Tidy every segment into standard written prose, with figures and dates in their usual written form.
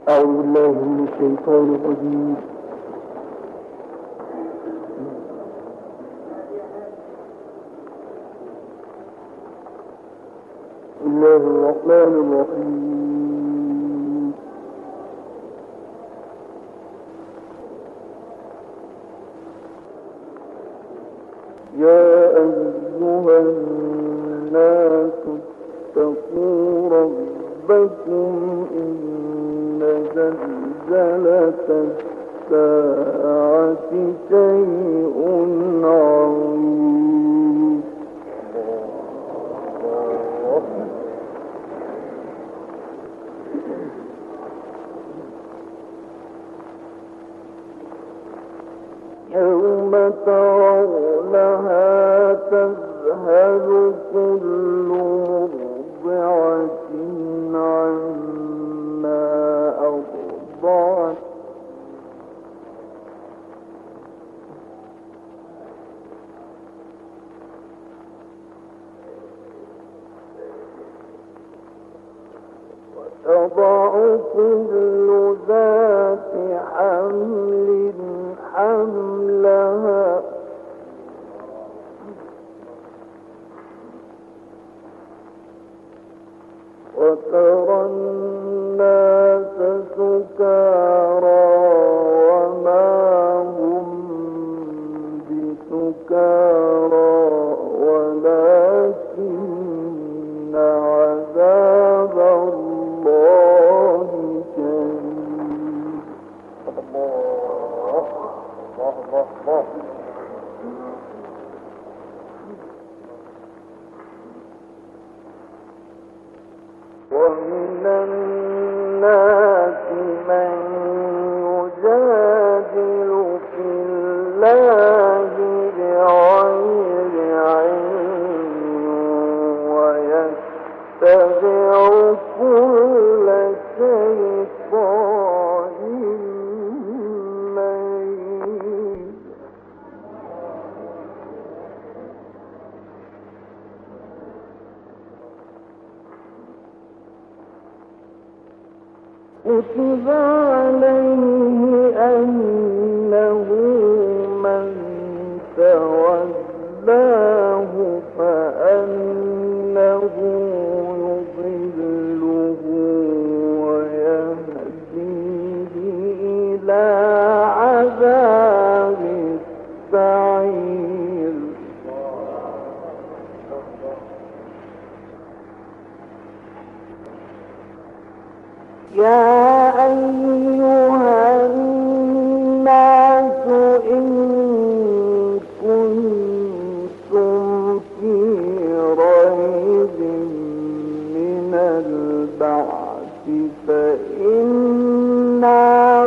أعوذ بالله من الشيطان الرجيم. بسم الله الرحمن الرحيم. يا أيها الناس اتقوا ربكم إن زلزلة الساعة شيء عظيم. يوم ترونها تذهل كل مرضعة عما أرضعت وتضع كل ذات حمل حملها وترى الناس سكارى وما هم بسكارى ولكن عذاب الله شديد. ومن الناس من يجادل في الله بغير علم ويتبع كل شيطان مريد. كتب عليه أنه من تولاه فأنه يضله ويهديه إلى عذاب السعير. يا أيها الناس إن كنتم في ريب من البعث فإنا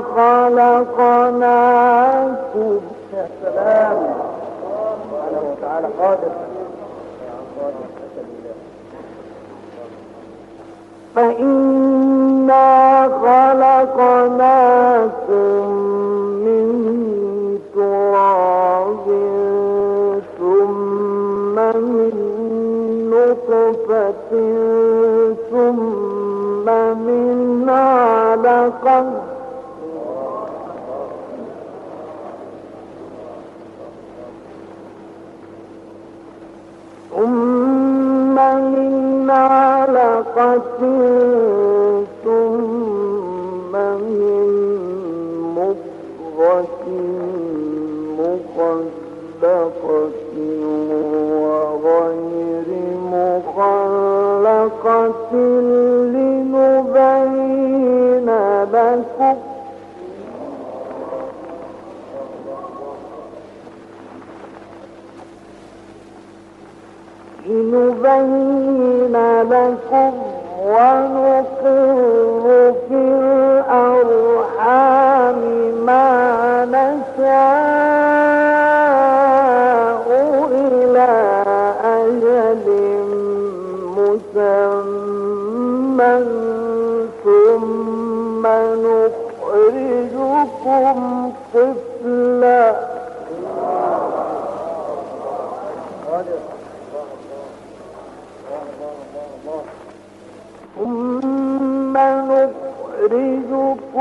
خلقناكم يا سلام سبحانه وتعالى قادر فإنا خلقناكم من تراب ثم من نطفة ثم من علقة ثم من علقة ثم من مضغة مخلقة وغير مخلقة لنبين لكم ونقر في الأرحام ما نشاء إلى أجل مسمى ثم نخرجكم طفلا ثم نخرجكم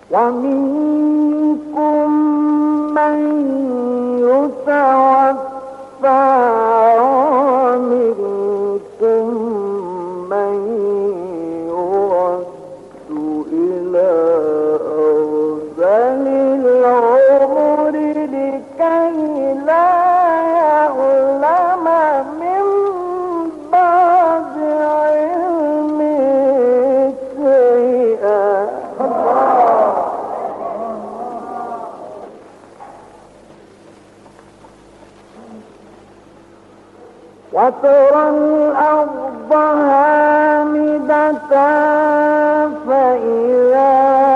ومنكم من يتوفى ومنكم من يرد إلى أرذل العمر لكي لا يعلم من بعد علم شيئا. وترى الأرض هامدة فإذا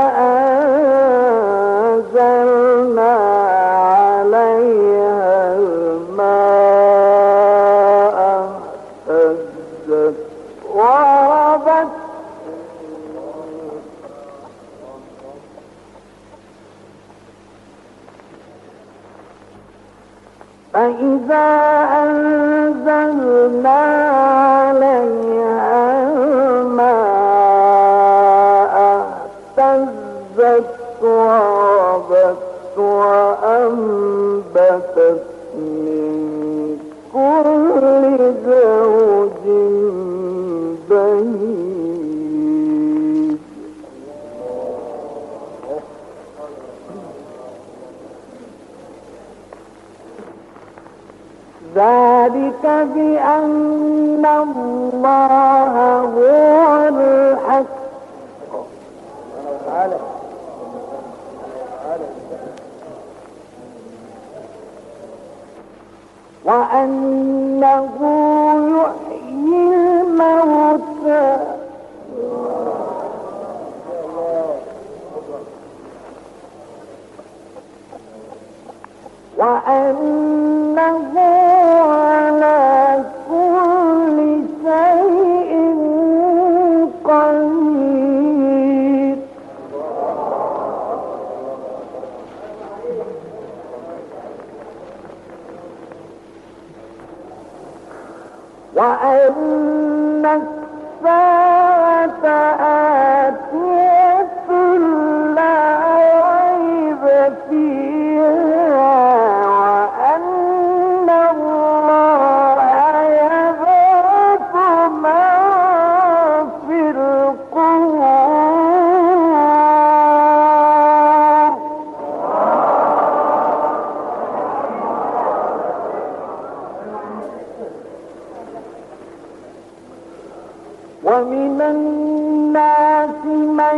أنزلنا عليها الماء اهتزت وربت فإذا أنزلنا عليها الماء اهتزت وربت وأنبتت من كل زوج بهيج. ذلك بأن الله هو الحق وأنه يحيي الموتى وأنه على كل شيء قدير. وأن الساعة آتية لا ريب فيها وأن الله يبعث من في القبور. ومن الناس من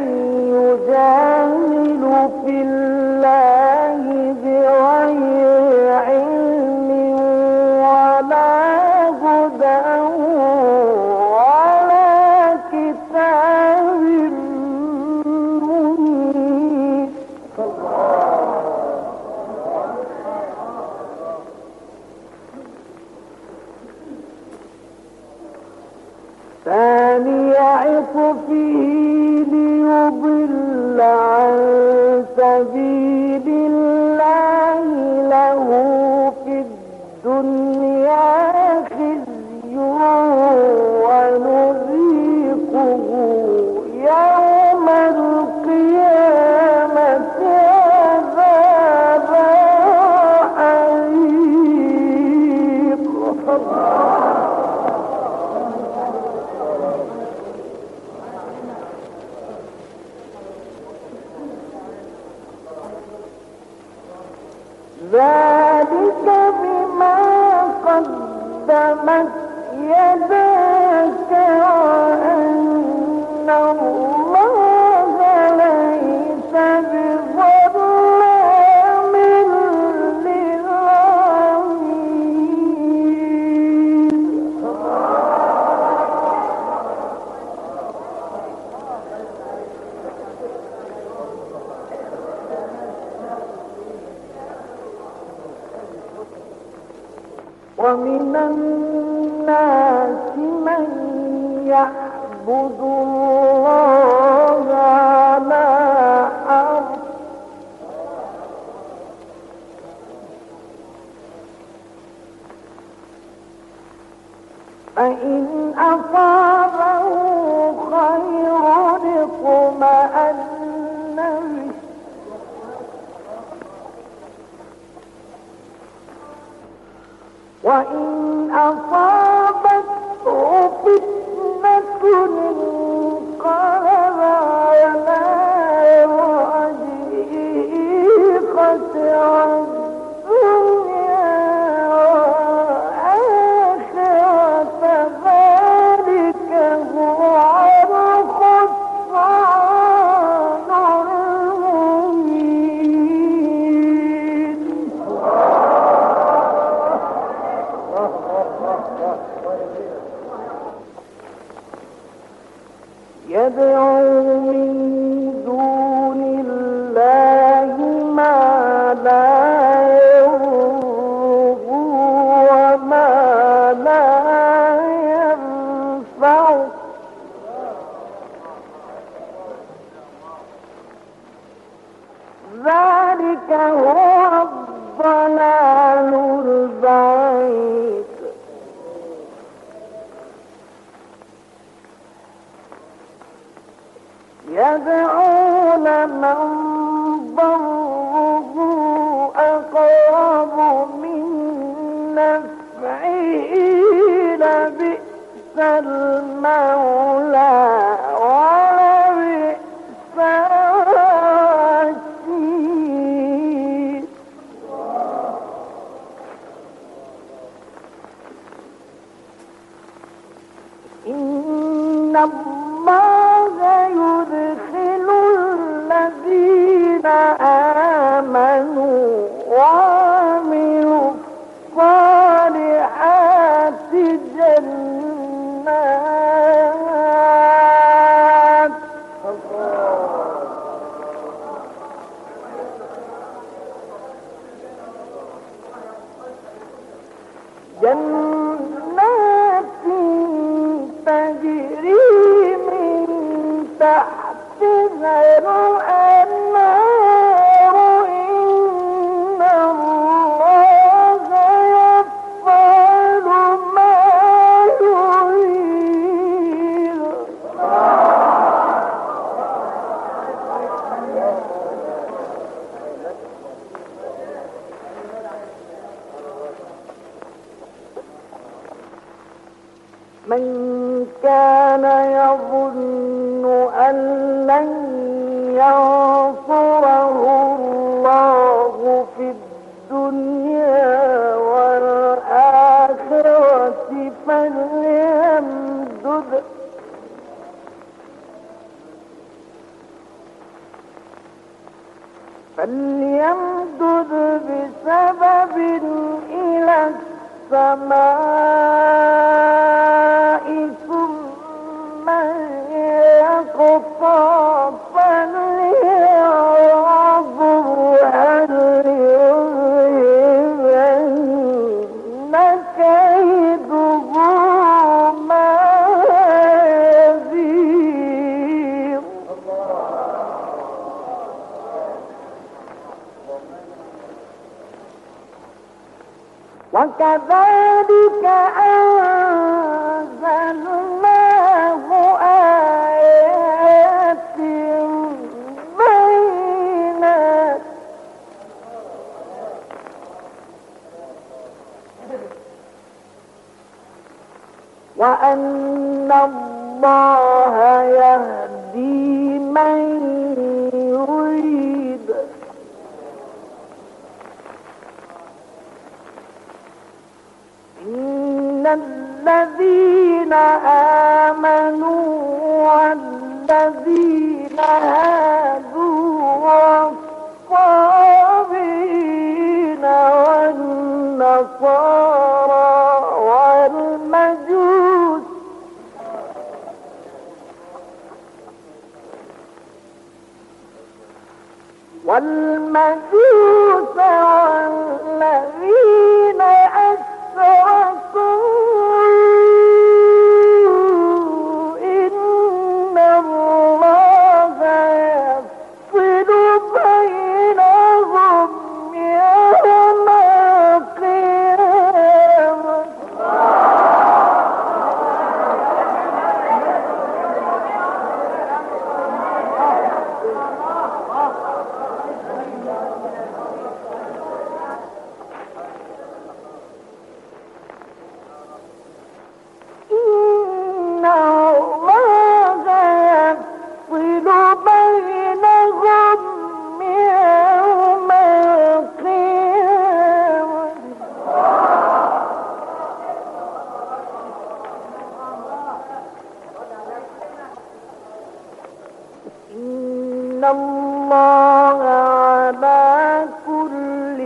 يجادل في الله بغير علم ولا هدى ولا كتاب منير. ثاني عطفه ليضل عن سبيل الله له في الدنيا خزي ونذيقه يوم القيامة عذاب الحريق. ذلك بما قدمت يداك وأن الله ليس بظلام للعبيد. ومن الناس من يعبد الله على حرف فإن أصابه خير اطمأن وإن أصابته فتنة انقلب على وجهه خسر الدنيا والآخرة ذلك هو الخسران المبين. يدعو من دون الله ما لا يضره وما لا ينفعه ذلك هو الضلال البعيد. يدعون من ضره أقرب من نفعه لبئس المولى ولبئس الوكيل. إن الله يدخل الذين آمنوا وعملوا الصالحات جنات تجري من تحتها الأنهار. إن الله يفعل ما يريد. من كان يظن أن لن ينصره الله في الدنيا والآخرة فليمدد بسبب إلى السماء ثم يقطع فلينظر هل يذهبن كيده ما يزيغ. وكذلك أنزلناه آيات بينات وأن الله يهدي من يريد. إن الذين آمنوا والذين هادوا والصابئين والنصارى والمجوس والذين أشركوا إن الله يفصل بينهم يوم القيامة. الله على كل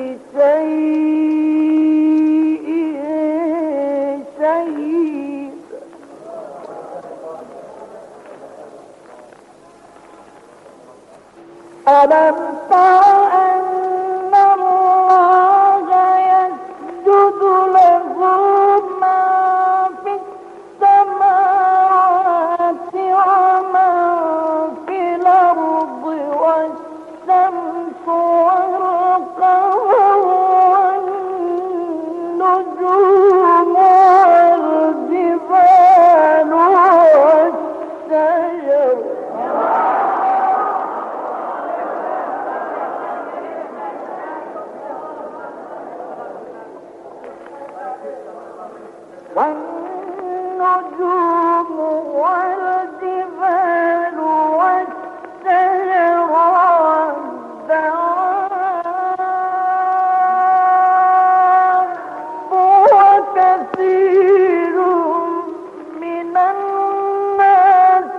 شيء شهيد. ألم تر أن الله يسجد له ما في السماوات وما في الأرض والشمس والقمر والنجوم والجبال والشجر والنجوم والجبال والشجر والدواب وكثير من الناس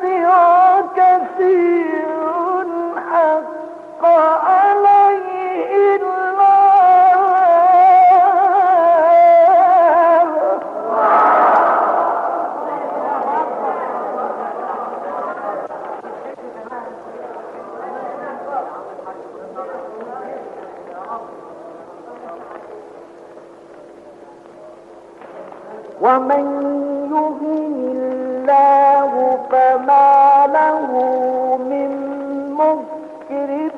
وكثير حق عليه ومن يهن الله فما له من مكرم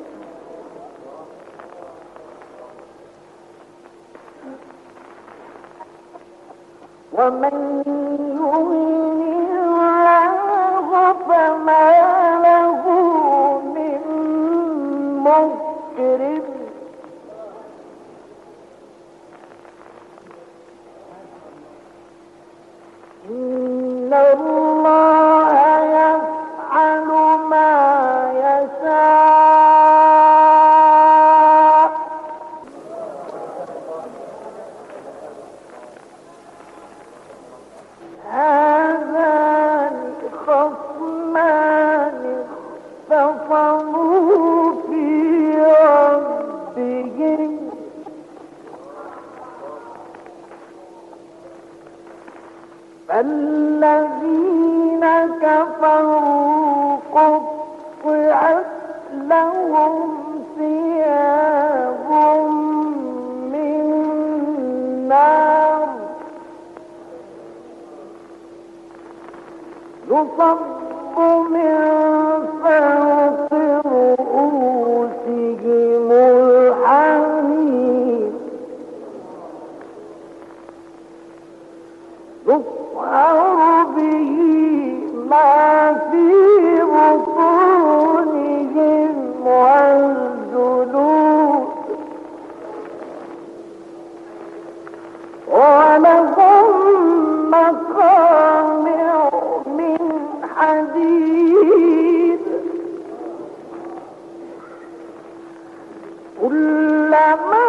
ومن يهن الله فما له من مكرم إن الله يفعل ما يشاء. هذان خصمان اختصموا في ربهم فالذين كفروا قطعت لهم ثياب من نار يصب من فوق رؤوسهم الحميم يصهر به ما في بطونهم والجلود ولهم مقامع من حديد كلما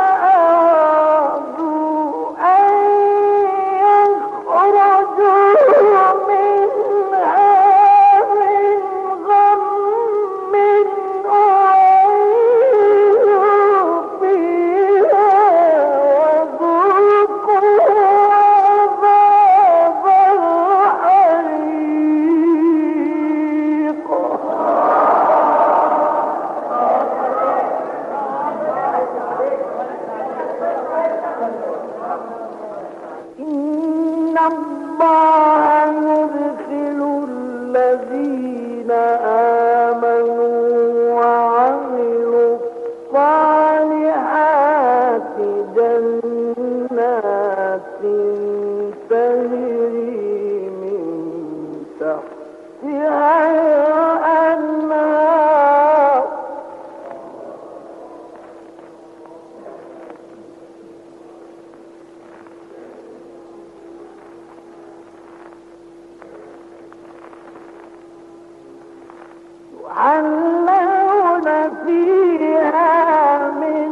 يحلون فيها من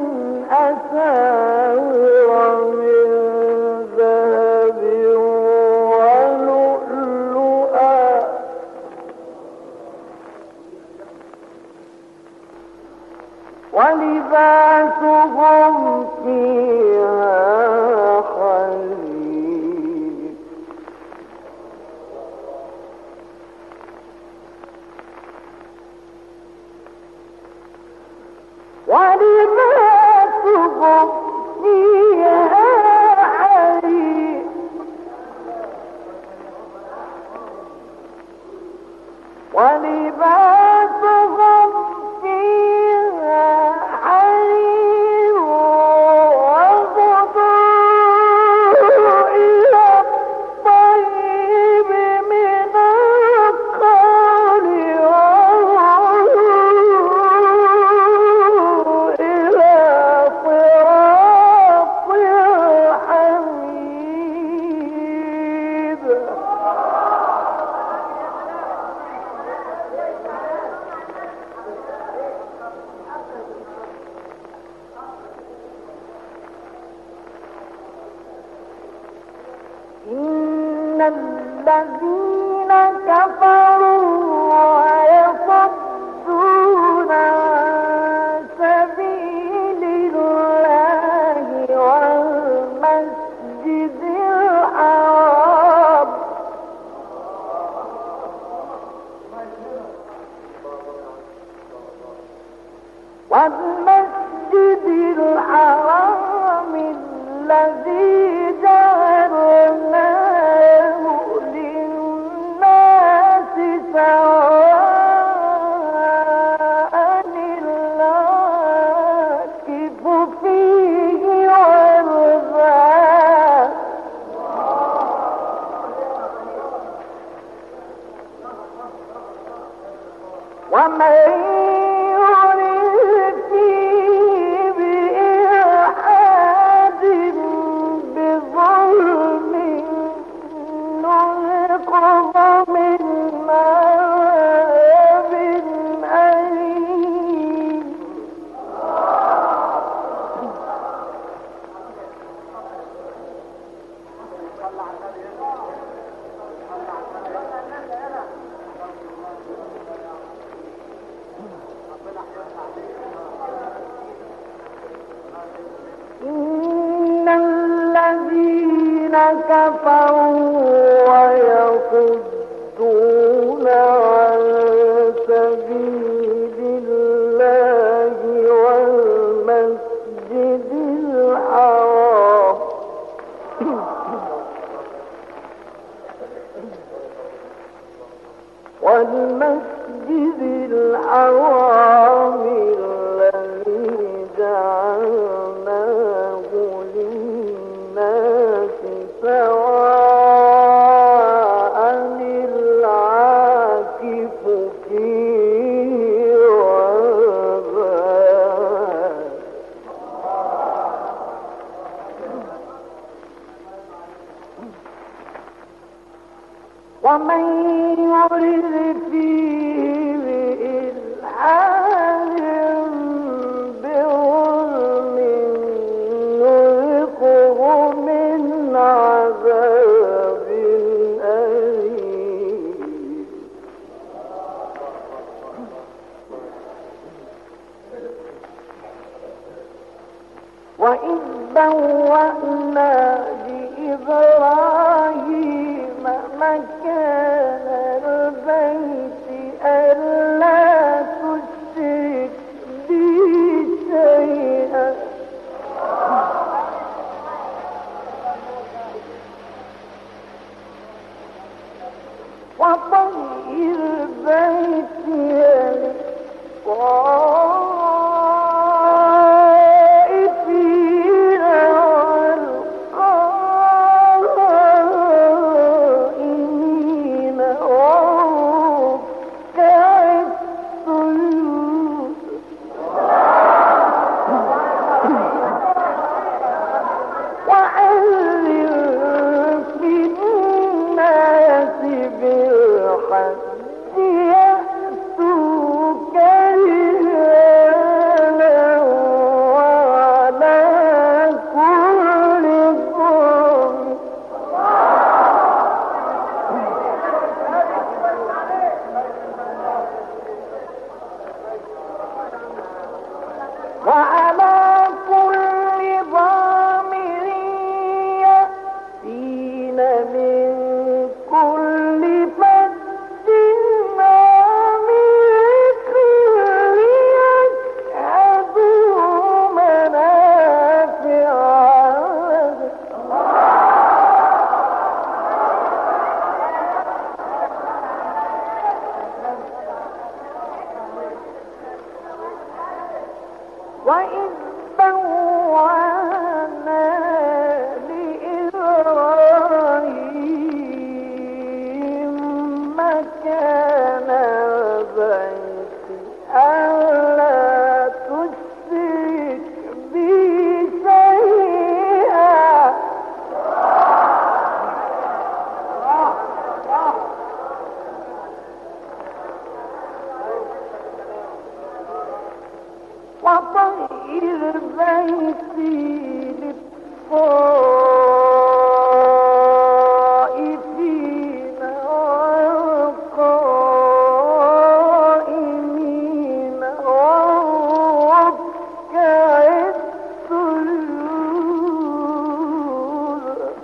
أساور من ذهب ولؤلؤا ولباسهم فيها حرير ولباسهم فيها حرير ولباسهم فيها حرير وغدوا إلى الطيب من القول وهدوا إلى صراط الحميد إن الذين كفروا ويصدون عن سبيل الله والمسجد الحرام الذي جعلناه للناس سواء العاكف فيه والباد ومن يرد فيه بإلحاد بظلم نذقه من عذاب أليم إن الذين كفروا ويصدون عن سبيل الله والمسجد الحرام الذي جعلناه للناس سواء العاكف فيه والباد ومن يرد فيه بإلحاد بظلم نذقه من عذاب أليم وإذ بوأنا لإبراهيم مكان البيت ألا تشرك بي شيئا وطهر بيتي للطائفين والقائمين والركع السجود وأذن في الناس بالحج يأتوك رجالا وعلى كل ضامر وعلى للطائفين والقائمين والركع السجود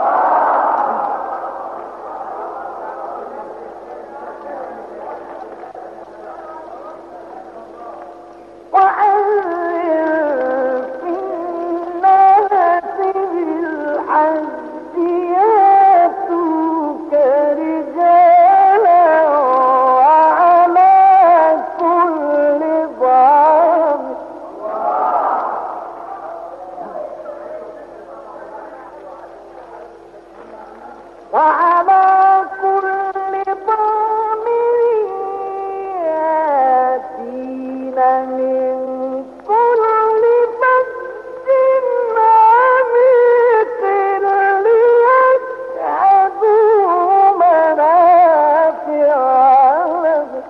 وعلى كل ضامر ياتين من كل فج عميق ليشهدوا منافع لهم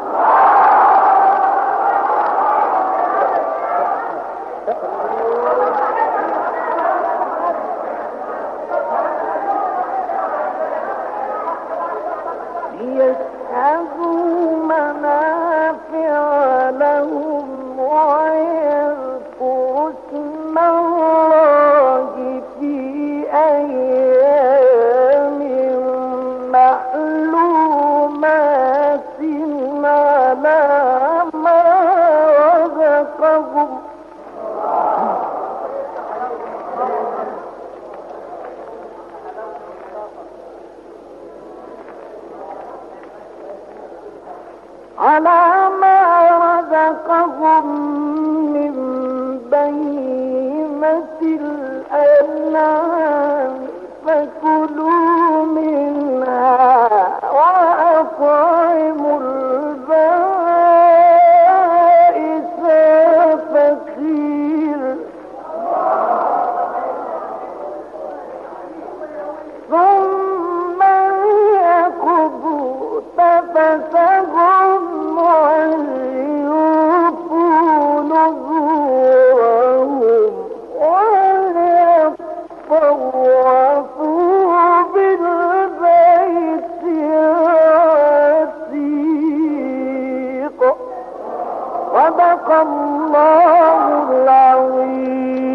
ويذكروا اسم الله في أيام معلومات على ما رزقهم من بهيمة الأنعام فكلوا منها وأطعموا البائس الفقير ثم ليقضوا تفثهم وليوفوا نذورهم وليطوفوا بالبيت العتيق صدق الله العظيم.